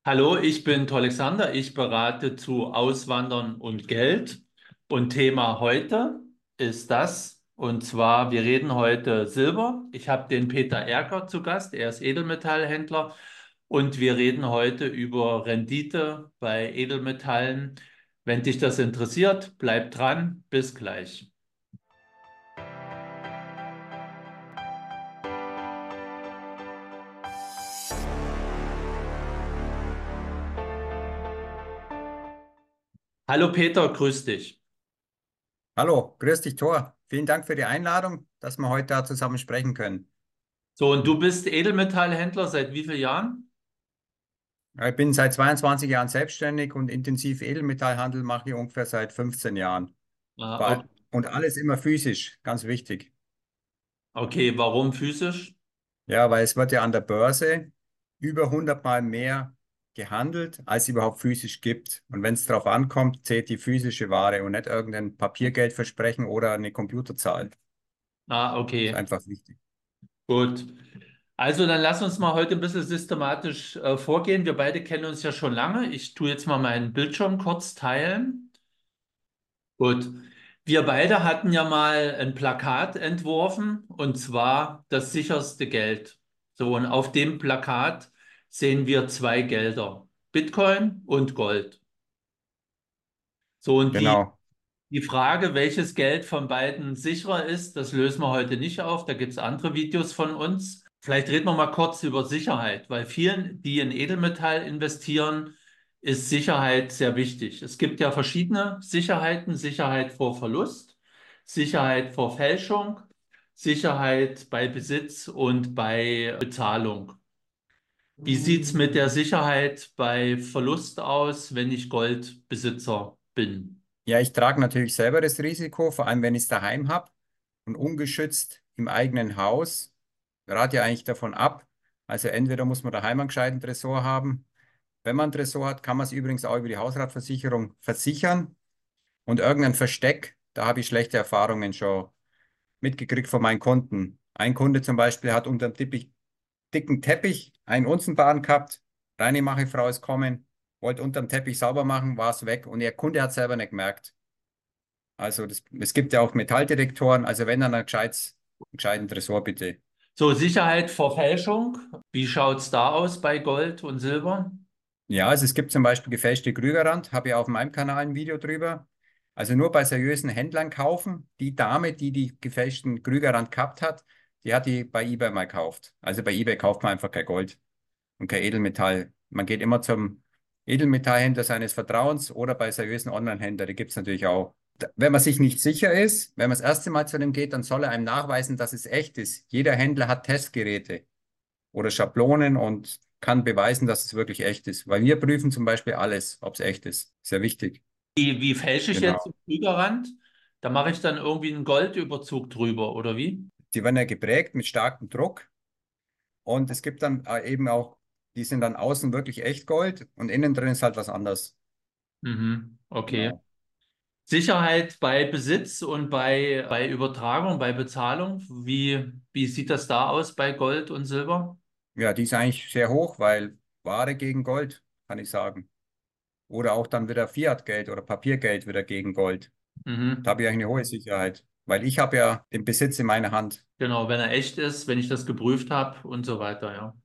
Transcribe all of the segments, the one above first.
Hallo, ich bin Alexander. Ich berate zu Auswandern und Geld. Und Thema heute ist das, und zwar, wir reden heute Silber. Ich habe den Peter Erker zu Gast, er ist Edelmetallhändler. Und wir reden heute über Rendite bei Edelmetallen. Wenn dich das interessiert, bleib dran. Bis gleich. Hallo Peter, grüß dich. Hallo, grüß dich, Thor. Vielen Dank für die Einladung, dass wir heute da zusammen sprechen können. So, und du bist Edelmetallhändler seit wie vielen Jahren? Ja, ich bin seit 22 Jahren selbstständig und intensiv Edelmetallhandel mache ich ungefähr seit 15 Jahren. Ah, okay. Und alles immer physisch, ganz wichtig. Okay, warum physisch? Ja, weil es wird ja an der Börse über 100 Mal mehr gehandelt, als es überhaupt physisch gibt. Und wenn es darauf ankommt, zählt die physische Ware und nicht irgendein Papiergeldversprechen oder eine Computerzahl. Ah, Ist okay. einfach wichtig. Gut. Also dann lass uns mal heute ein bisschen systematisch vorgehen. Wir beide kennen uns ja schon lange. Ich tue jetzt mal meinen Bildschirm kurz teilen. Gut. Wir beide hatten ja mal ein Plakat entworfen, und zwar das sicherste Geld. So, und auf dem Plakat sehen wir zwei Gelder, Bitcoin und Gold. So, und Genau. die Frage, welches Geld von beiden sicherer ist, das lösen wir heute nicht auf. Da gibt es andere Videos von uns. Vielleicht reden wir mal kurz über Sicherheit, weil vielen, die in Edelmetall investieren, ist Sicherheit sehr wichtig. Es gibt ja verschiedene Sicherheiten: Sicherheit vor Verlust, Sicherheit vor Fälschung, Sicherheit bei Besitz und bei Bezahlung. Wie sieht es mit der Sicherheit bei Verlust aus, wenn ich Goldbesitzer bin? Ja, ich trage natürlich selber das Risiko, vor allem wenn ich es daheim habe und ungeschützt im eigenen Haus. Ich rate ja eigentlich davon ab. Also entweder muss man daheim einen gescheiten Tresor haben. Wenn man einen Tresor hat, kann man es übrigens auch über die Hausratversicherung versichern. Und irgendein Versteck, da habe ich schlechte Erfahrungen schon mitgekriegt von meinen Kunden. Ein Kunde zum Beispiel hat unter dem dicken Teppich einen Unzenbahn gehabt. Reinigungsfrau ist kommen, wollte unter dem Teppich sauber machen, war es weg und der Kunde hat es selber nicht gemerkt. Also es gibt ja auch Metalldetektoren, also wenn dann einen gescheiten Tresor bitte. So, Sicherheit vor Fälschung. Wie schaut es da aus bei Gold und Silber? Ja, also es gibt zum Beispiel gefälschte Krügerrand, habe ich auf meinem Kanal ein Video drüber. Also nur bei seriösen Händlern kaufen. Die Dame, die die gefälschten Krügerrand gehabt hat, die hat die bei eBay mal gekauft. Also bei eBay kauft man einfach kein Gold und kein Edelmetall. Man geht immer zum Edelmetallhändler seines Vertrauens oder bei seriösen Online-Händlern, die gibt es natürlich auch. Wenn man sich nicht sicher ist, wenn man das erste Mal zu dem geht, dann soll er einem nachweisen, dass es echt ist. Jeder Händler hat Testgeräte oder Schablonen und kann beweisen, dass es wirklich echt ist. Weil wir prüfen zum Beispiel alles, ob es echt ist. Sehr wichtig. Wie fälsche ich jetzt den Genau. Fliegerrand? Da mache ich dann irgendwie einen Goldüberzug drüber, oder wie? Die werden ja geprägt mit starkem Druck und es gibt dann eben auch, die sind dann außen wirklich echt Gold und innen drin ist halt was anderes. Mhm, okay. Genau. Sicherheit bei Besitz und bei Übertragung, bei Bezahlung. Wie sieht das da aus bei Gold und Silber? Ja, die ist eigentlich sehr hoch, weil Ware gegen Gold, kann ich sagen. Oder auch dann wieder Fiat-Geld oder Papiergeld wieder gegen Gold. Da Mhm. habe ich eigentlich eine hohe Sicherheit, weil ich habe ja den Besitz in meiner Hand. Genau, wenn er echt ist, wenn ich das geprüft habe und so weiter, ja.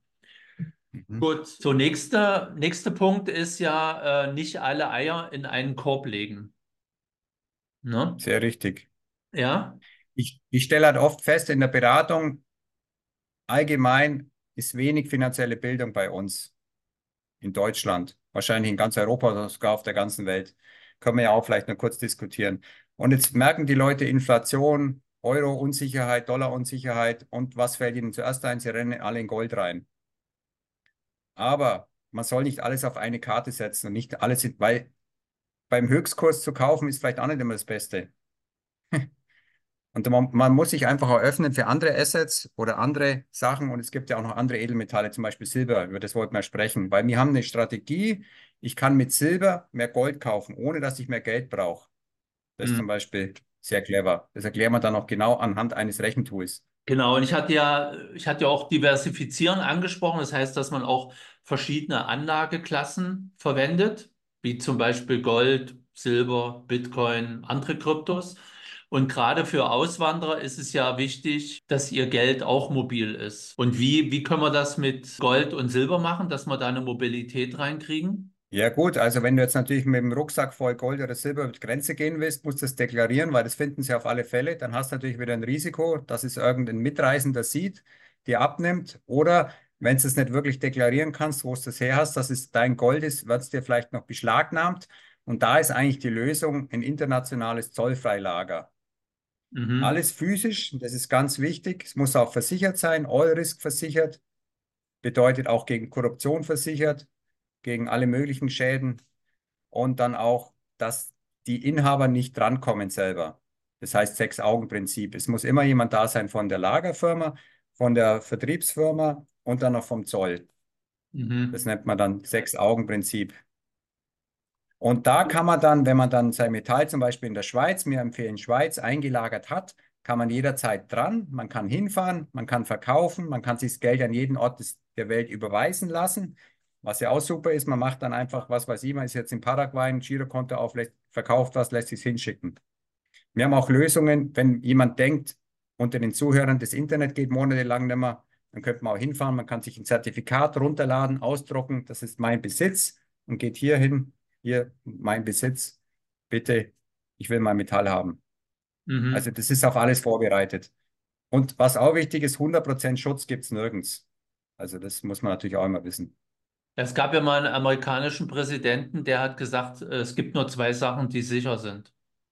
Mhm. Gut, so nächster Punkt ist ja, nicht alle Eier in einen Korb legen. Ne? Sehr richtig. Ja? Ich stelle halt oft fest, in der Beratung allgemein ist wenig finanzielle Bildung bei uns in Deutschland, wahrscheinlich in ganz Europa oder sogar auf der ganzen Welt. Können wir ja auch vielleicht noch kurz diskutieren. Und jetzt merken die Leute Inflation, Euro-Unsicherheit, Dollar-Unsicherheit und was fällt ihnen zuerst ein? Sie rennen alle in Gold rein. Aber man soll nicht alles auf eine Karte setzen und nicht alles, weil beim Höchstkurs zu kaufen ist vielleicht auch nicht immer das Beste. Und man muss sich einfach auch öffnen für andere Assets oder andere Sachen. Und es gibt ja auch noch andere Edelmetalle, zum Beispiel Silber, über das wollten wir sprechen. Weil wir haben eine Strategie, ich kann mit Silber mehr Gold kaufen, ohne dass ich mehr Geld brauche. Das ist zum Hm. Beispiel sehr clever. Das erklären wir dann auch genau anhand eines Rechentools. Genau, und ich hatte ja auch Diversifizieren angesprochen. Das heißt, dass man auch verschiedene Anlageklassen verwendet, wie zum Beispiel Gold, Silber, Bitcoin, andere Kryptos. Und gerade für Auswanderer ist es ja wichtig, dass ihr Geld auch mobil ist. Und wie können wir das mit Gold und Silber machen, dass wir da eine Mobilität reinkriegen? Ja gut, also wenn du jetzt natürlich mit dem Rucksack voll Gold oder Silber über die Grenze gehen willst, musst du das deklarieren, weil das finden sie auf alle Fälle. Dann hast du natürlich wieder ein Risiko, dass es irgendein Mitreisender sieht, dir abnimmt. Oder wenn du es nicht wirklich deklarieren kannst, wo du das her hast, dass es dein Gold ist, wird es dir vielleicht noch beschlagnahmt. Und da ist eigentlich die Lösung ein internationales Zollfreilager. Mhm. Alles physisch, das ist ganz wichtig. Es muss auch versichert sein, All Risk versichert, bedeutet auch gegen Korruption versichert, gegen alle möglichen Schäden und dann auch, dass die Inhaber nicht drankommen selber. Das heißt Sechs-Augen-Prinzip. Es muss immer jemand da sein von der Lagerfirma, von der Vertriebsfirma und dann noch vom Zoll. Das Mhm. nennt man dann Sechs-Augen-Prinzip. Und da kann man dann, wenn man dann sein Metall zum Beispiel in der Schweiz, mir empfehlen Schweiz, eingelagert hat, kann man jederzeit dran, man kann hinfahren, man kann verkaufen, man kann sich das Geld an jeden Ort der Welt überweisen lassen. Was ja auch super ist, man macht dann einfach, was weiß ich, man ist jetzt in Paraguay, ein Girokonto auflässt, verkauft was, lässt sich hinschicken. Wir haben auch Lösungen, wenn jemand denkt, unter den Zuhörern, das Internet geht monatelang nicht mehr, dann könnte man auch hinfahren, man kann sich ein Zertifikat runterladen, ausdrucken, das ist mein Besitz und geht hier hin, hier mein Besitz, bitte, ich will mein Metall haben. Also Mhm. das ist auf alles vorbereitet. Und was auch wichtig ist, 100% Schutz gibt es nirgends. Also das muss man natürlich auch immer wissen. Es gab ja mal einen amerikanischen Präsidenten, der hat gesagt, es gibt nur zwei Sachen, die sicher sind.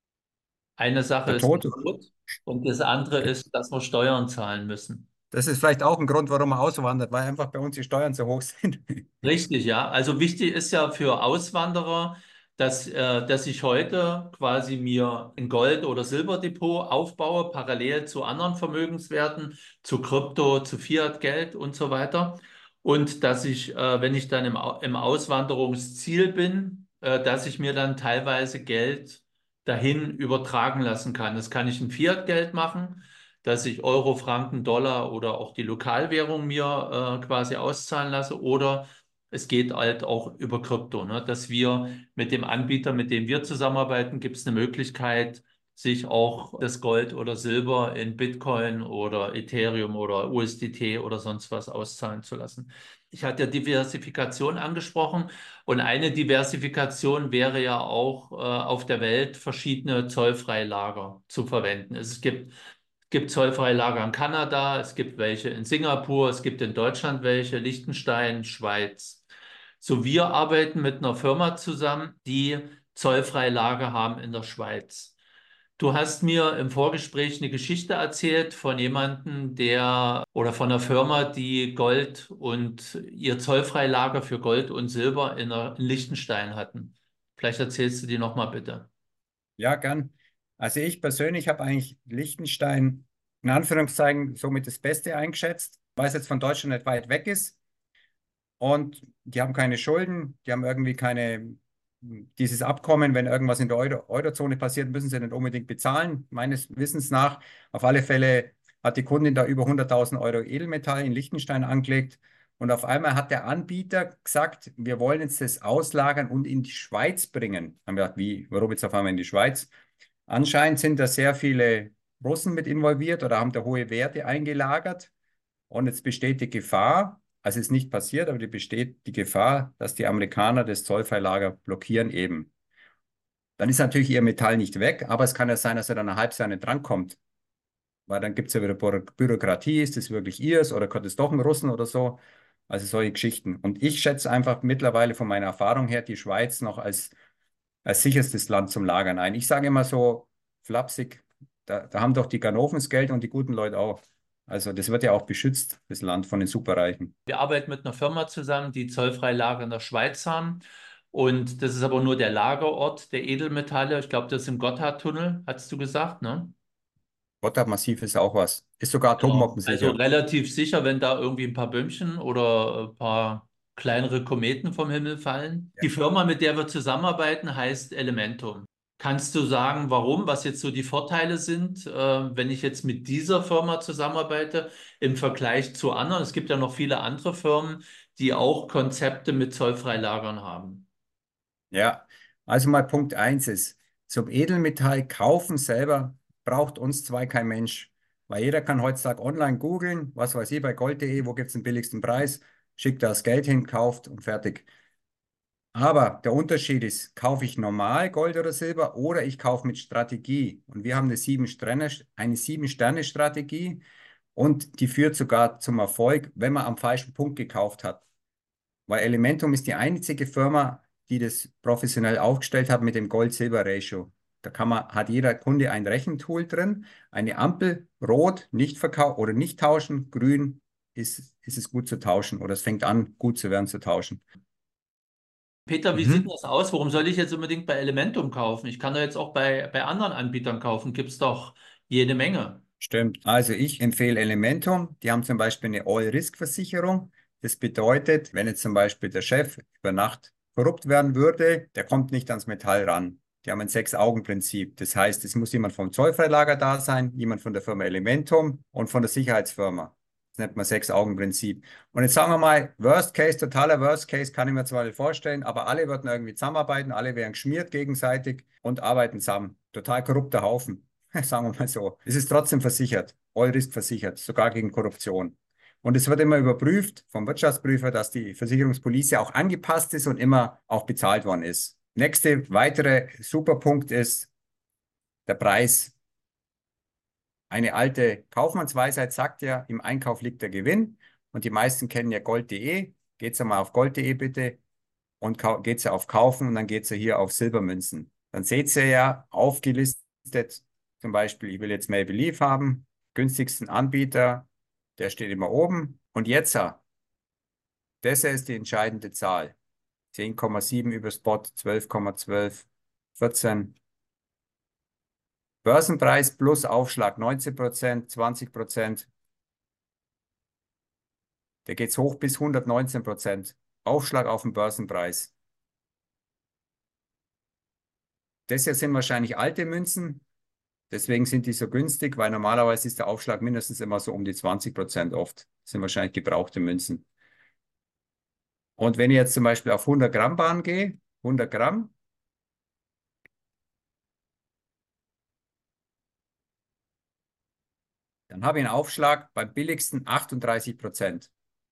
Eine Sache Der ist Tod, der Tod und das andere ist, dass wir Steuern zahlen müssen. das ist vielleicht auch ein Grund, warum man auswandert, weil einfach bei uns die Steuern so hoch sind. Richtig, ja. Also wichtig ist ja für Auswanderer, dass ich heute quasi mir ein Gold- oder Silberdepot aufbaue, parallel zu anderen Vermögenswerten, zu Krypto, zu Fiat-Geld und so weiter. Und dass ich, wenn ich dann im Auswanderungsziel bin, dass ich mir dann teilweise Geld dahin übertragen lassen kann. Das kann ich in Fiat-Geld machen, dass ich Euro, Franken, Dollar oder auch die Lokalwährung mir quasi auszahlen lasse, oder es geht halt auch über Krypto, ne? Dass wir mit dem Anbieter, mit dem wir zusammenarbeiten, gibt es eine Möglichkeit, sich auch das Gold oder Silber in Bitcoin oder Ethereum oder USDT oder sonst was auszahlen zu lassen. Ich hatte ja Diversifikation angesprochen, und eine Diversifikation wäre ja auch auf der Welt verschiedene zollfreie Lager zu verwenden. Es gibt zollfreie Lager in Kanada, es gibt welche in Singapur, es gibt in Deutschland welche, Liechtenstein, Schweiz. So, wir arbeiten mit einer Firma zusammen, die zollfreie Lager haben in der Schweiz. Du hast mir im Vorgespräch eine Geschichte erzählt von jemandem, der oder von einer Firma, die Gold und ihr zollfreie Lager für Gold und Silber in Liechtenstein hatten. Vielleicht erzählst du die nochmal bitte. Ja, gern. Also ich persönlich habe eigentlich Liechtenstein in Anführungszeichen somit das Beste eingeschätzt, weil es jetzt von Deutschland nicht weit weg ist und die haben keine Schulden, die haben irgendwie dieses Abkommen, wenn irgendwas in der Eurozone passiert, müssen sie nicht unbedingt bezahlen, meines Wissens nach. Auf alle Fälle hat die Kundin da über 100.000 Euro Edelmetall in Liechtenstein angelegt und auf einmal hat der Anbieter gesagt, wir wollen jetzt das auslagern und in die Schweiz bringen. Haben wir gedacht, wie, warum jetzt auf einmal in die Schweiz? Anscheinend sind da sehr viele Russen mit involviert oder haben da hohe Werte eingelagert. Und jetzt besteht die Gefahr, also es ist nicht passiert, aber die besteht die Gefahr, dass die Amerikaner das Zollfreilager blockieren eben. Dann ist natürlich ihr Metall nicht weg, aber es kann ja sein, dass er dann ein halbes Jahr nicht drankommt. Weil dann gibt es ja wieder Bürokratie, ist das wirklich ihrs oder kommt es doch ein Russen oder so? Also solche Geschichten. Und ich schätze einfach mittlerweile von meiner Erfahrung her die Schweiz noch als sicherstes Land zum Lagern ein. Ich sage immer so flapsig, da haben doch die Ganoven das Geld und die guten Leute auch. Also das wird ja auch beschützt, das Land von den Superreichen. Wir arbeiten mit einer Firma zusammen, die zollfreie Lager in der Schweiz haben. Und das ist aber nur der Lagerort der Edelmetalle. Ich glaube, das ist im Gotthardtunnel, hast du gesagt, ne? Gotthard Massiv ist auch was. Ist sogar Genau. Also atombombensicher. relativ sicher, wenn da irgendwie ein paar Bömmchen oder ein paar kleinere Kometen vom Himmel fallen. Ja. Die Firma, mit der wir zusammenarbeiten, heißt Elementum. Kannst du sagen, warum, was jetzt so die Vorteile sind, wenn ich jetzt mit dieser Firma zusammenarbeite im Vergleich zu anderen? Es gibt ja noch viele andere Firmen, die auch Konzepte mit Zollfreilagern haben. Ja, also mal Punkt eins ist, zum Edelmetall kaufen selber braucht uns zwei kein Mensch. Weil jeder kann heutzutage online googeln, was weiß ich, bei gold.de, wo gibt es den billigsten Preis, schickt das Geld hin, kauft und fertig. Aber der Unterschied ist, kaufe ich normal Gold oder Silber oder ich kaufe mit Strategie. Und wir haben eine Sieben-Sterne-Strategie und die führt sogar zum Erfolg, wenn man am falschen Punkt gekauft hat. Weil Elementum ist die einzige Firma, die das professionell aufgestellt hat mit dem Gold-Silber-Ratio. Hat jeder Kunde ein Rechentool drin, eine Ampel, rot, nicht verkaufen oder nicht tauschen, grün ist es gut zu tauschen oder es fängt an, gut zu werden zu tauschen. Peter, wie sieht denn Mhm. das aus? Warum soll ich jetzt unbedingt bei Elementum kaufen? Ich kann doch jetzt auch bei anderen Anbietern kaufen. Gibt es doch jede Menge. Stimmt. Also ich empfehle Elementum. Die haben zum Beispiel eine All-Risk-Versicherung. Das bedeutet, wenn jetzt zum Beispiel der Chef über Nacht korrupt werden würde, der kommt nicht ans Metall ran. Die haben ein Sechs-Augen-Prinzip. Das heißt, es muss jemand vom Zollfreilager da sein, jemand von der Firma Elementum und von der Sicherheitsfirma. Das nennt man Sechs-Augen-Prinzip. Und jetzt sagen wir mal, Worst Case, totaler Worst Case, kann ich mir zwar nicht vorstellen, aber alle würden irgendwie zusammenarbeiten, alle wären geschmiert gegenseitig und arbeiten zusammen. Total korrupter Haufen. Sagen wir mal so. Es ist trotzdem versichert. All-Risk versichert, sogar gegen Korruption. Und es wird immer überprüft vom Wirtschaftsprüfer, dass die Versicherungspolice auch angepasst ist und immer auch bezahlt worden ist. Nächste weitere Superpunkt ist der Preis. Eine alte Kaufmannsweisheit sagt ja, im Einkauf liegt der Gewinn. Und die meisten kennen ja gold.de. Geht's einmal auf gold.de bitte und geht's ja auf Kaufen und dann geht's ja hier auf Silbermünzen. Dann seht ihr ja aufgelistet, zum Beispiel, ich will jetzt May Believe haben, günstigsten Anbieter, der steht immer oben. Und jetzt, das hier ist die entscheidende Zahl. 10,7 über Spot, 12,12, 14. Börsenpreis plus Aufschlag 19%, 20%. Der geht's hoch bis 119%. Aufschlag auf den Börsenpreis. Das hier sind wahrscheinlich alte Münzen. Deswegen sind die so günstig, weil normalerweise ist der Aufschlag mindestens immer so um die 20% oft. Das sind wahrscheinlich gebrauchte Münzen. Und wenn ich jetzt zum Beispiel auf 100 Gramm Bahn gehe, 100 Gramm, dann habe ich einen Aufschlag beim billigsten 38%.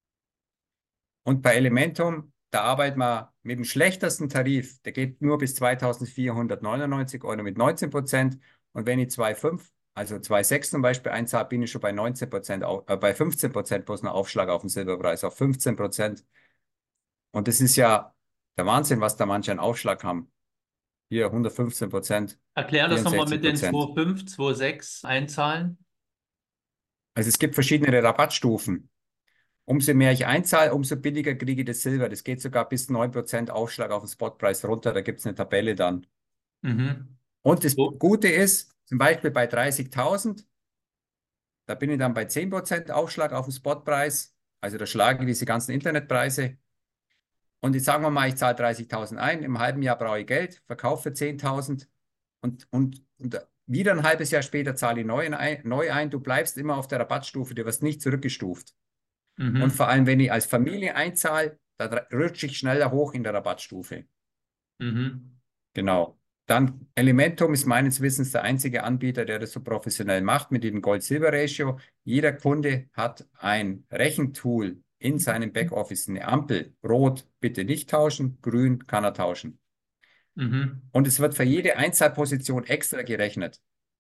Und bei Elementum, da arbeiten wir mit dem schlechtesten Tarif. Der geht nur bis 2.499 € mit 19%. Und wenn ich 2,5, also 2,6 zum Beispiel einzahle, bin ich schon bei 19%, bei 15% plus ein Aufschlag auf den Silberpreis, auf 15%. Und das ist ja der Wahnsinn, was da manche einen Aufschlag haben. Hier 115%, Erklär das nochmal mit den 64%. 2,5, 2,6 einzahlen. Also es gibt verschiedene Rabattstufen. Umso mehr ich einzahle, umso billiger kriege ich das Silber. Das geht sogar bis 9% Aufschlag auf den Spotpreis runter. Da gibt es eine Tabelle dann. Mhm. Und das So. Gute ist, zum Beispiel bei 30.000, da bin ich dann bei 10% Aufschlag auf den Spotpreis. Also da schlage ich diese ganzen Internetpreise. Und jetzt sagen wir mal, ich zahle 30.000 ein, im halben Jahr brauche ich Geld, verkaufe für 10.000 und wieder ein halbes Jahr später zahle ich neu ein. Du bleibst immer auf der Rabattstufe, du wirst nicht zurückgestuft. Und Mhm. vor allem, wenn ich als Familie einzahle, dann rutsche ich schneller hoch in der Rabattstufe. Mhm. Genau. Dann Elementum ist meines Wissens der einzige Anbieter, der das so professionell macht mit dem Gold-Silber-Ratio. Jeder Kunde hat ein Rechentool in seinem Backoffice, eine Ampel. Rot bitte nicht tauschen, grün kann er tauschen. Mhm. Und es wird für jede Einzahlposition extra gerechnet.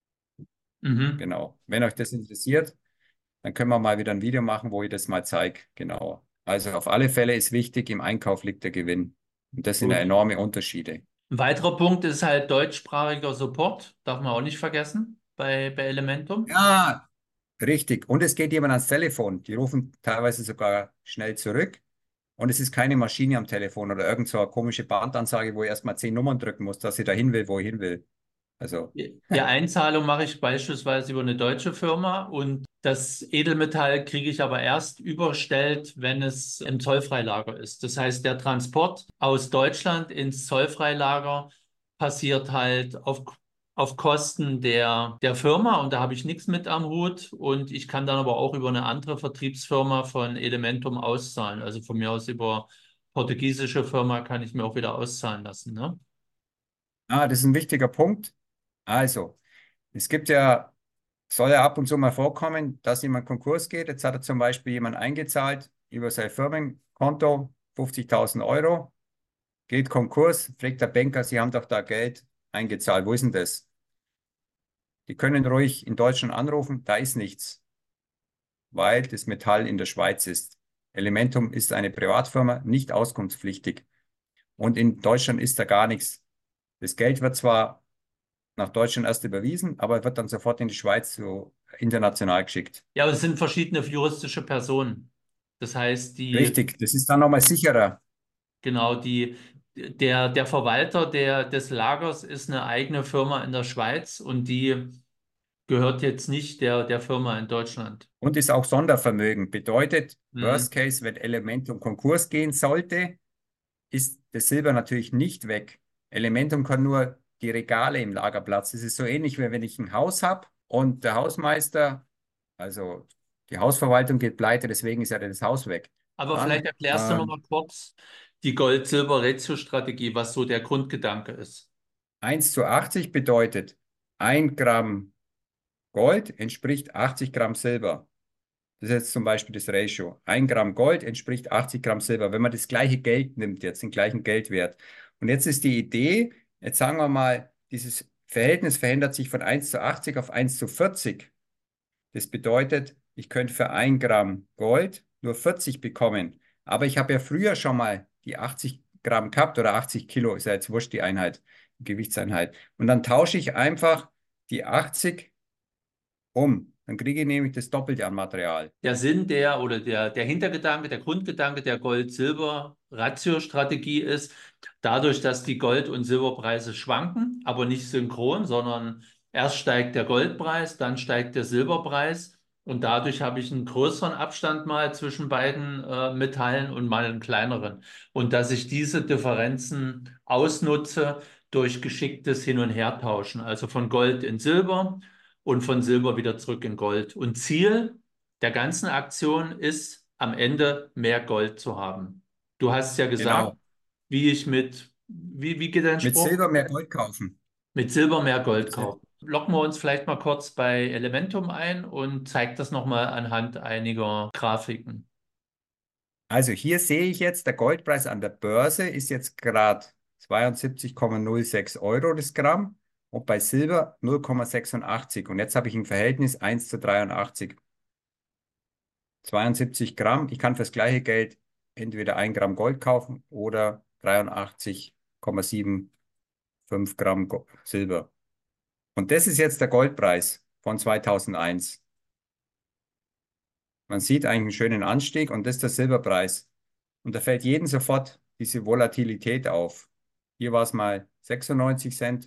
Mhm. Genau. Wenn euch das interessiert, dann können wir mal wieder ein Video machen, wo ich das mal zeige. Genau. Also auf alle Fälle ist wichtig, im Einkauf liegt der Gewinn. Und das sind ja Gut. enorme Unterschiede. Ein weiterer Punkt ist halt deutschsprachiger Support. Darf man auch nicht vergessen bei Elementum. Ja, richtig. Und es geht jemand ans Telefon. Die rufen teilweise sogar schnell zurück. Und es ist keine Maschine am Telefon oder irgend so eine komische Bandansage, wo ich erstmal 10 Nummern drücken muss, dass ich dahin will, wo ich hin will. Also, Die Einzahlung mache ich beispielsweise über eine deutsche Firma und das Edelmetall kriege ich aber erst überstellt, wenn es im Zollfreilager ist. Das heißt, der Transport aus Deutschland ins Zollfreilager passiert halt auf Kosten der Firma und da habe ich nichts mit am Hut und ich kann dann aber auch über eine andere Vertriebsfirma von Elementum auszahlen. Also von mir aus über portugiesische Firma kann ich mir auch wieder auszahlen lassen, ne? Das ist ein wichtiger Punkt. Also, es gibt ja, soll ja ab und zu mal vorkommen, dass jemand Konkurs geht. Jetzt hat er zum Beispiel jemand eingezahlt über sein Firmenkonto, 50.000 Euro, geht Konkurs, fragt der Banker, Sie haben doch da Geld eingezahlt, wo ist denn das? Die können ruhig in Deutschland anrufen, da ist nichts, weil das Metall in der Schweiz ist. Elementum ist eine Privatfirma, nicht auskunftspflichtig. Und in Deutschland ist da gar nichts. Das Geld wird zwar nach Deutschland erst überwiesen, aber wird dann sofort in die Schweiz so international geschickt. Ja, aber es sind verschiedene juristische Personen. Das heißt, Richtig, das ist dann nochmal sicherer. genau, der Verwalter des Lagers ist eine eigene Firma in der Schweiz und die gehört jetzt nicht der Firma in Deutschland. Und ist auch Sondervermögen. Bedeutet, Hm. Worst Case, wenn Elementum Konkurs gehen sollte, ist das Silber natürlich nicht weg. Elementum kann nur die Regale im Lagerplatz. Das ist so ähnlich, wie wenn ich ein Haus habe und der Hausmeister, also die Hausverwaltung geht pleite, deswegen ist ja das Haus weg. Aber vielleicht Dann erklärst du noch mal kurz die Gold-Silber-Ratio-Strategie, was so der Grundgedanke ist. 1 zu 80 bedeutet, 1 Gramm Gold entspricht 80 Gramm Silber. Das ist jetzt zum Beispiel das Ratio. 1 Gramm Gold entspricht 80 Gramm Silber. Wenn man das gleiche Geld nimmt, jetzt den gleichen Geldwert. Und jetzt ist die Idee, jetzt sagen wir mal, dieses Verhältnis verändert sich von 1 zu 80 auf 1 zu 40. Das bedeutet, ich könnte für 1 Gramm Gold nur 40 bekommen. Aber ich habe ja früher schon mal die 80 Gramm gehabt oder 80 Kilo, ist ja jetzt wurscht die Einheit, die Gewichtseinheit. Und dann tausche ich einfach die 80 um. Dann kriege ich nämlich das Doppelte an Material. Der Sinn oder der Hintergedanke, der Grundgedanke der Gold-Silber-Ratio-Strategie ist, dadurch, dass die Gold- und Silberpreise schwanken, aber nicht synchron, sondern erst steigt der Goldpreis, dann steigt der Silberpreis und dadurch habe ich einen größeren Abstand mal zwischen beiden Metallen und mal einen kleineren. Und dass ich diese Differenzen ausnutze durch geschicktes Hin- und Hertauschen, also von Gold in Silber und von Silber wieder zurück in Gold. Und Ziel der ganzen Aktion ist, am Ende mehr Gold zu haben. Du hast ja gesagt, Genau. wie geht dein Mit Spruch? Silber mehr Gold kaufen. Mit Silber mehr Gold Mit Sil kaufen. Locken wir uns vielleicht mal kurz bei Elementum ein und zeig das nochmal anhand einiger Grafiken. Also hier sehe ich jetzt, der Goldpreis an der Börse ist jetzt gerade 72,06 Euro das Gramm und bei Silber 0,86. Und jetzt habe ich ein Verhältnis 1 zu 83. 72 Gramm. Ich kann fürs gleiche Geld entweder 1 Gramm Gold kaufen oder 83,75 Gramm Silber. Und das ist jetzt der Goldpreis von 2001. Man sieht eigentlich einen schönen Anstieg und das ist der Silberpreis. Und da fällt jedem sofort diese Volatilität auf. Hier war es mal 96 Cent,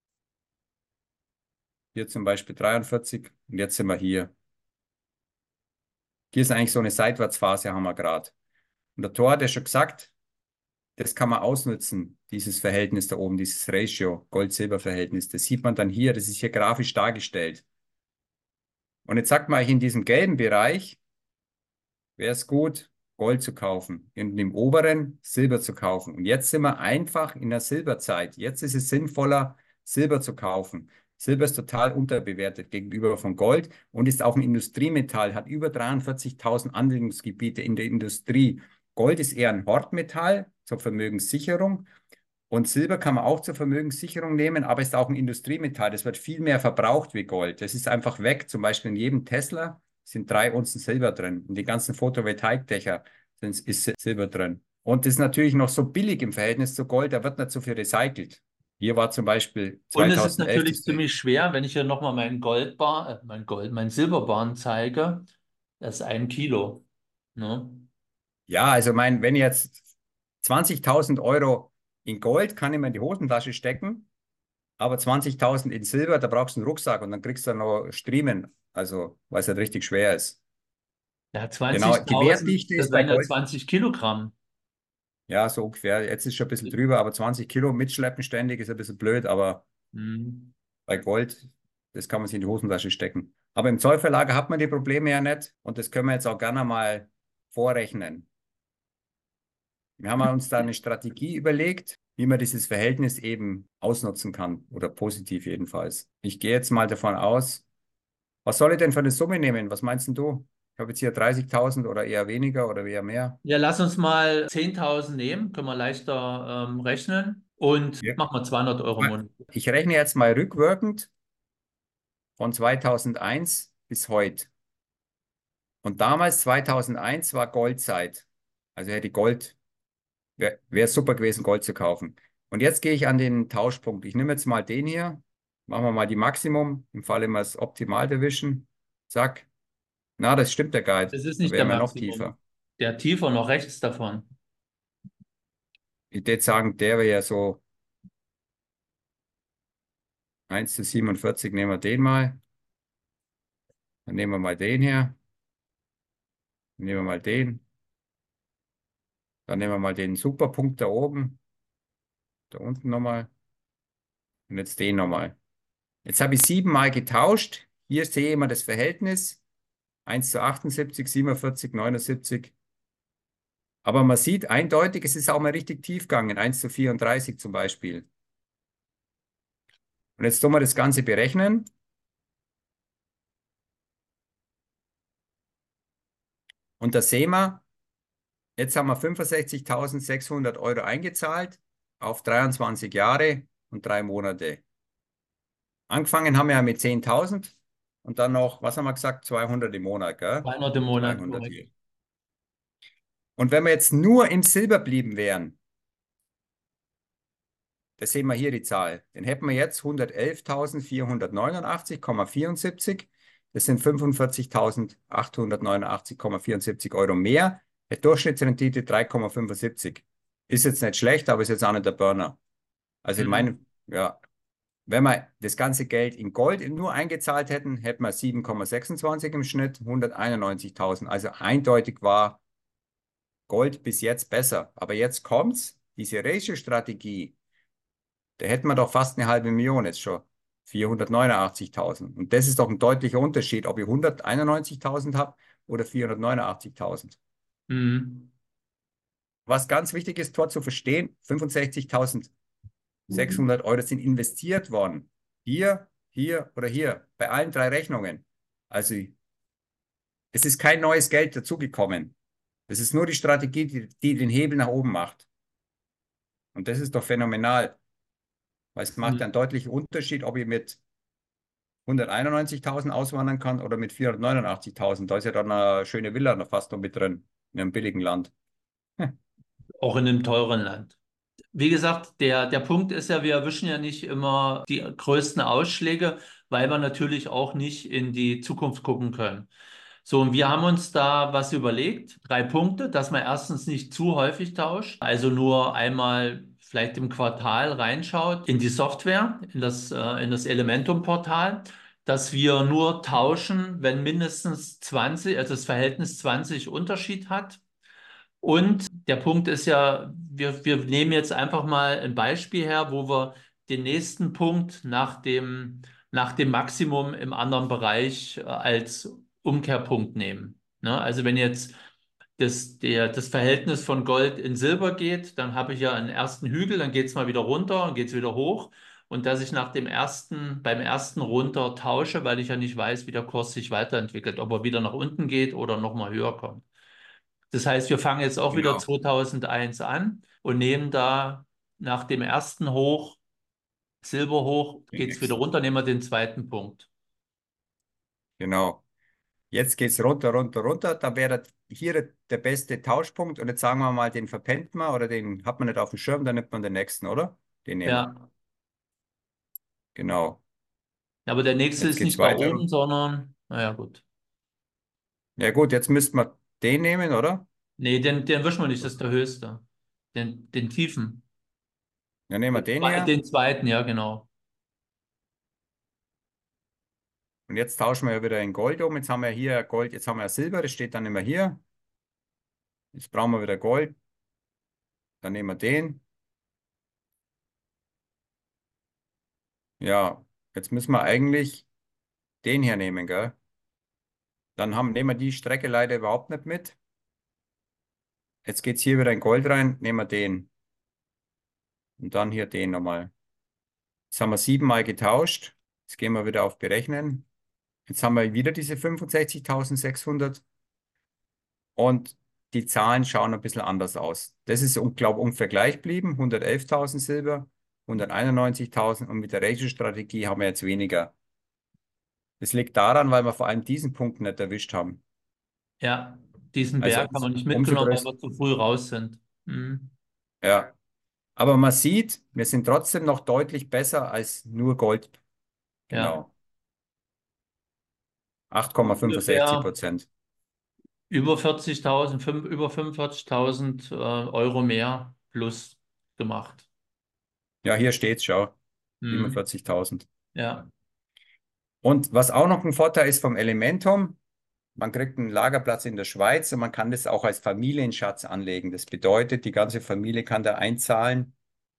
hier zum Beispiel 43 und jetzt sind wir hier. Hier ist eigentlich so eine Seitwärtsphase, haben wir gerade. Und der Thor hat ja schon gesagt, das kann man ausnutzen, dieses Verhältnis da oben, dieses Ratio, Gold-Silber-Verhältnis. Das sieht man dann hier, das ist hier grafisch dargestellt. Und jetzt sagt man euch in diesem gelben Bereich, wäre es gut, Gold zu kaufen und im oberen Silber zu kaufen. Und jetzt sind wir einfach in der Silberzeit. Jetzt ist es sinnvoller, Silber zu kaufen. Silber ist total unterbewertet gegenüber von Gold und ist auch ein Industriemetall, hat über 43.000 Anwendungsgebiete in der Industrie. Gold ist eher ein Hortmetall zur Vermögenssicherung und Silber kann man auch zur Vermögenssicherung nehmen, aber ist auch ein Industriemetall. Das wird viel mehr verbraucht wie Gold. Das ist einfach weg. Zum Beispiel in jedem Tesla sind 3 Unzen Silber drin. In den ganzen Photovoltaikdächer ist Silber drin. Und das ist natürlich noch so billig im Verhältnis zu Gold, da wird nicht so viel recycelt. Hier war zum Beispiel Und es ist 2011 natürlich das. ziemlich schwer, wenn ich hier nochmal mein Silberbarren zeige. Das ist 1 Kilo. Ne? Ja, also wenn ich jetzt 20.000 Euro in Gold kann ich mir in die Hosentasche stecken, aber 20.000 in Silber, da brauchst du einen Rucksack und dann kriegst du noch Striemen, also weil es halt richtig schwer ist. Ja, Genau, die 20.000, Wertdichte das ist bei wären ja Gold. 20 Kilogramm. Ja, so ungefähr. Jetzt ist schon ein bisschen drüber, aber 20 Kilo mitschleppen ständig ist ein bisschen blöd, aber Hm. bei Gold, das kann man sich in die Hosentasche stecken. Aber im Zollverlager hat man die Probleme ja nicht und das können wir jetzt auch gerne mal vorrechnen. Wir haben uns da eine Strategie überlegt, wie man dieses Verhältnis eben ausnutzen kann oder positiv jedenfalls. Ich gehe jetzt mal davon aus, was soll ich denn für eine Summe nehmen? Was meinst denn du? Ich habe jetzt hier 30.000 oder eher weniger oder eher mehr. Ja, lass uns mal 10.000 nehmen, können wir leichter rechnen und Ja. machen wir 200 € im Monat. Ich rechne jetzt mal rückwirkend von 2001 bis heute. Und damals, 2001, war Goldzeit. Also hätte Gold, wäre super gewesen, Gold zu kaufen. Und jetzt gehe ich an den Tauschpunkt. Ich nehme jetzt mal den hier. Machen wir mal die Maximum. Im Falle wir es optimal erwischen. Zack. Na, das stimmt ja gar nicht. Das ist Da nicht der wären wir noch Maximum. tiefer. Der tiefer noch rechts davon. Ich würde sagen, der wäre ja so 1:47. Nehmen wir den mal. Dann nehmen wir mal den hier. Dann nehmen wir mal den. Dann nehmen wir mal den Superpunkt da oben. Da unten nochmal. Und jetzt den nochmal. Jetzt habe ich 7-mal getauscht. Hier sehe ich immer das Verhältnis. 1:78, 47, 79. Aber man sieht eindeutig, es ist auch mal richtig tief gegangen. 1:34 zum Beispiel. Und jetzt tun wir das Ganze berechnen. Und da sehen wir, jetzt haben wir 65.600 € eingezahlt auf 23 Jahre und 3 Monate. Angefangen haben wir ja mit 10.000 und dann noch, was haben wir gesagt, 200 im Monat, gell? 200 im Monat, 200 korrekt. hier. Und wenn wir jetzt nur im Silber blieben wären, das sehen wir hier die Zahl, dann hätten wir jetzt 111.489,74. Das sind 45.889,74 € mehr. Die Durchschnittsrendite 3,75. Ist jetzt nicht schlecht, aber ist jetzt auch nicht der Burner. Also ich meine, Mhm. ja, wenn wir das ganze Geld in Gold nur eingezahlt hätten, hätten wir 7,26 im Schnitt, 191.000. Also eindeutig war Gold bis jetzt besser. Aber jetzt kommt's, diese Ratio-Strategie, da hätten wir doch fast eine halbe Million jetzt schon. 489.000. Und das ist doch ein deutlicher Unterschied, ob ich 191.000 habe oder 489.000. Mhm. Was ganz wichtig ist, dort zu verstehen, 65.600 € sind investiert worden. Hier, hier oder hier, bei allen 3 Rechnungen. Also es ist kein neues Geld dazugekommen. Das ist nur die Strategie, die den Hebel nach oben macht. Und das ist doch phänomenal, weil es macht ja Mhm. einen deutlichen Unterschied, ob ich mit 191.000 auswandern kann oder mit 489.000. Da ist ja dann eine schöne Villa noch fast noch mit drin, in einem billigen Land. Hm, Auch in einem teuren Land. Wie gesagt, der Punkt ist ja, wir erwischen ja nicht immer die größten Ausschläge, weil wir natürlich auch nicht in die Zukunft gucken können. So, und wir haben uns da was überlegt. 3 Punkte, dass man erstens nicht zu häufig tauscht, also nur einmal vielleicht im Quartal reinschaut in die Software, in das Elementum-Portal, dass wir nur tauschen, wenn mindestens 20, also das Verhältnis 20 Unterschied hat. Und der Punkt ist ja, wir nehmen jetzt einfach mal ein Beispiel her, wo wir den nächsten Punkt nach dem Maximum im anderen Bereich als Umkehrpunkt nehmen. Ne? Also wenn jetzt das Verhältnis von Gold in Silber geht, dann habe ich ja einen ersten Hügel, dann geht es mal wieder runter und geht es wieder hoch. Und dass ich beim ersten runter tausche, weil ich ja nicht weiß, wie der Kurs sich weiterentwickelt, ob er wieder nach unten geht oder nochmal höher kommt. Das heißt, wir fangen jetzt auch wieder genau, 2001 an und nehmen da nach dem ersten Hoch, Silberhoch, den geht es wieder nächsten. runter, nehmen wir den zweiten Punkt. Genau. Jetzt geht es runter, runter, runter. Da wäre hier der beste Tauschpunkt. Und jetzt sagen wir mal, den verpennt man oder den hat man nicht auf dem Schirm, dann nimmt man den nächsten, oder? Den nehmen wir. Ja, Genau. aber der nächste Jetzt ist geht es nicht da weiter. oben, sondern, naja, gut. Ja gut, jetzt müssten wir den nehmen, oder? Nee, den wischen wir nicht, das ist der höchste. Den tiefen. Dann nehmen wir den hier. Den zweiten, ja, genau. Und jetzt tauschen wir ja wieder in Gold um. Jetzt haben wir hier Gold, jetzt haben wir Silber, das steht dann immer hier. Jetzt brauchen wir wieder Gold. Dann nehmen wir den. Ja, jetzt müssen wir eigentlich den hier nehmen, gell? Nehmen wir die Strecke leider überhaupt nicht mit. Jetzt geht's hier wieder in Gold rein, nehmen wir den. Und dann hier den nochmal. Jetzt haben wir 7-mal getauscht. Jetzt gehen wir wieder auf Berechnen. Jetzt haben wir wieder diese 65.600 und die Zahlen schauen ein bisschen anders aus. Das ist, glaube ich, ungefähr gleich geblieben. 111.000 Silber, 191.000 und mit der Ratio-Strategie haben wir jetzt weniger. Das liegt daran, weil wir vor allem diesen Punkt nicht erwischt haben. Ja, diesen Also Berg haben wir nicht umso mitgenommen, weil größer. wir zu früh raus sind. Mhm. Ja, aber man sieht, wir sind trotzdem noch deutlich besser als nur Gold. Ja, Genau. 8,65 ungefähr Prozent. über 40.000, über 45.000 Euro mehr plus gemacht. Ja, hier steht's, schau. Mhm. 47.000. Ja, Und was auch noch ein Vorteil ist vom Elementum, man kriegt einen Lagerplatz in der Schweiz und man kann das auch als Familienschatz anlegen. Das bedeutet, die ganze Familie kann da einzahlen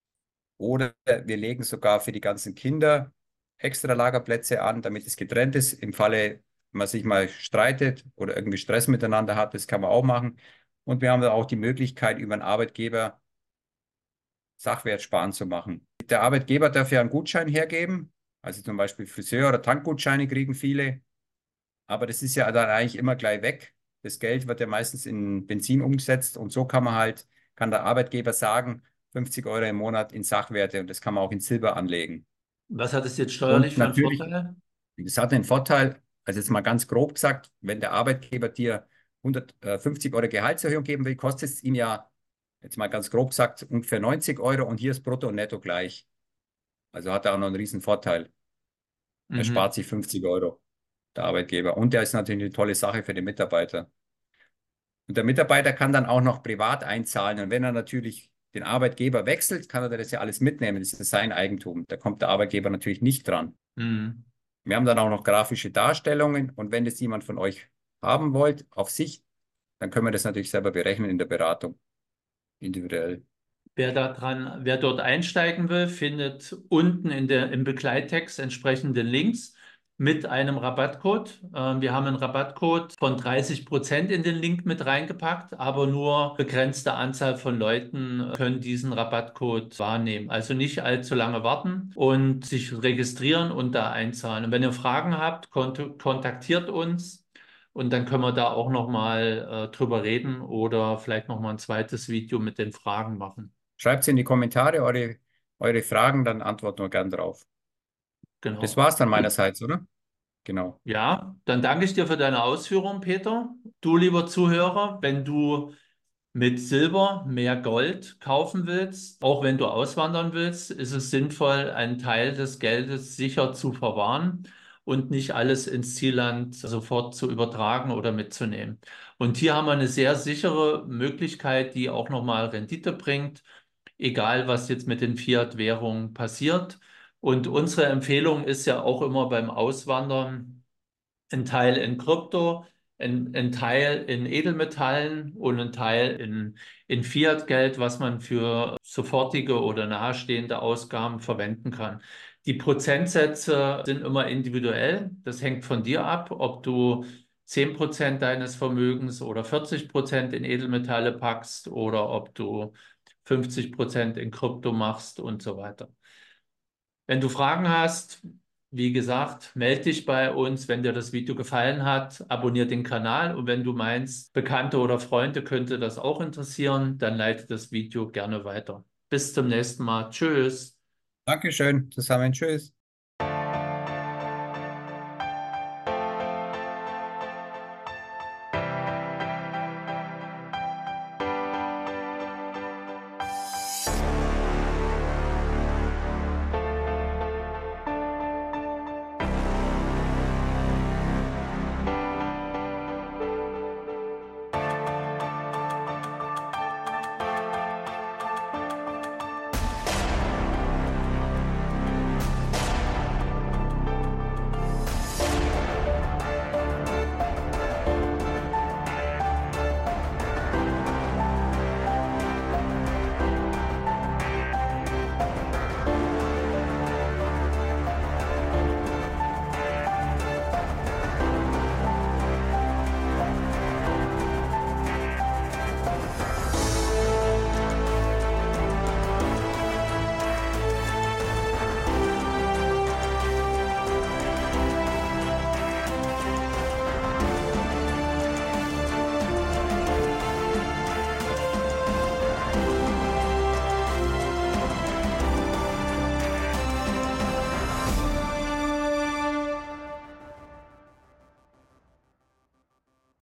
oder wir legen sogar für die ganzen Kinder extra Lagerplätze an, damit es getrennt ist. Im Falle, man sich mal streitet oder irgendwie Stress miteinander hat, das kann man auch machen. Und wir haben da auch die Möglichkeit, über einen Arbeitgeber Sachwertsparen zu machen. Der Arbeitgeber darf ja einen Gutschein hergeben, also zum Beispiel Friseur- oder Tankgutscheine kriegen viele. Aber das ist ja dann eigentlich immer gleich weg. Das Geld wird ja meistens in Benzin umgesetzt und so kann der Arbeitgeber sagen, 50 Euro im Monat in Sachwerte und das kann man auch in Silber anlegen. was hat es jetzt Und steuerlich für einen natürlich, Vorteil? das hat den Vorteil, also jetzt mal ganz grob gesagt, wenn der Arbeitgeber dir 150 Euro Gehaltserhöhung geben will, kostet es ihm ja, jetzt mal ganz grob gesagt, ungefähr 90 Euro und hier ist Brutto und Netto gleich. Also hat er auch noch einen riesen Vorteil. Er Mhm. spart sich 50 Euro, der Arbeitgeber. Und der ist natürlich eine tolle Sache für den Mitarbeiter. Und der Mitarbeiter kann dann auch noch privat einzahlen. Und wenn er natürlich den Arbeitgeber wechselt, kann er das ja alles mitnehmen. Das ist sein Eigentum. Da kommt der Arbeitgeber natürlich nicht dran. Mhm. Wir haben dann auch noch grafische Darstellungen. Und wenn das jemand von euch haben wollt, auf Sicht, dann können wir das natürlich selber berechnen in der Beratung, individuell. Wer dort einsteigen will, findet unten im Begleittext entsprechende Links mit einem Rabattcode. Wir haben einen Rabattcode von 30% in den Link mit reingepackt, aber nur begrenzte Anzahl von Leuten können diesen Rabattcode wahrnehmen. Also nicht allzu lange warten und sich registrieren und da einzahlen. Und wenn ihr Fragen habt, kontaktiert uns. Und dann können wir da auch nochmal drüber reden oder vielleicht nochmal ein zweites Video mit den Fragen machen. Schreibt es in die Kommentare, eure Fragen, dann antworten wir gern drauf. Das Genau. war's dann Gut. meinerseits, oder? Genau. Ja, dann danke ich dir für deine Ausführungen, Peter. Du, lieber Zuhörer, wenn du mit Silber mehr Gold kaufen willst, auch wenn du auswandern willst, ist es sinnvoll, einen Teil des Geldes sicher zu verwahren und nicht alles ins Zielland sofort zu übertragen oder mitzunehmen. Und hier haben wir eine sehr sichere Möglichkeit, die auch nochmal Rendite bringt, egal was jetzt mit den Fiat-Währungen passiert. Und unsere Empfehlung ist ja auch immer beim Auswandern, ein Teil in Krypto, ein Teil in Edelmetallen und ein Teil in Fiat-Geld, was man für sofortige oder nahestehende Ausgaben verwenden kann. Die Prozentsätze sind immer individuell. Das hängt von dir ab, ob du 10% deines Vermögens oder 40% in Edelmetalle packst oder ob du 50% in Krypto machst und so weiter. Wenn du Fragen hast, wie gesagt, melde dich bei uns. Wenn dir das Video gefallen hat, abonniere den Kanal. Und wenn du meinst, Bekannte oder Freunde könnte das auch interessieren, dann leite das Video gerne weiter. Bis zum nächsten Mal. Tschüss. Dankeschön. Zusammen. Tschüss.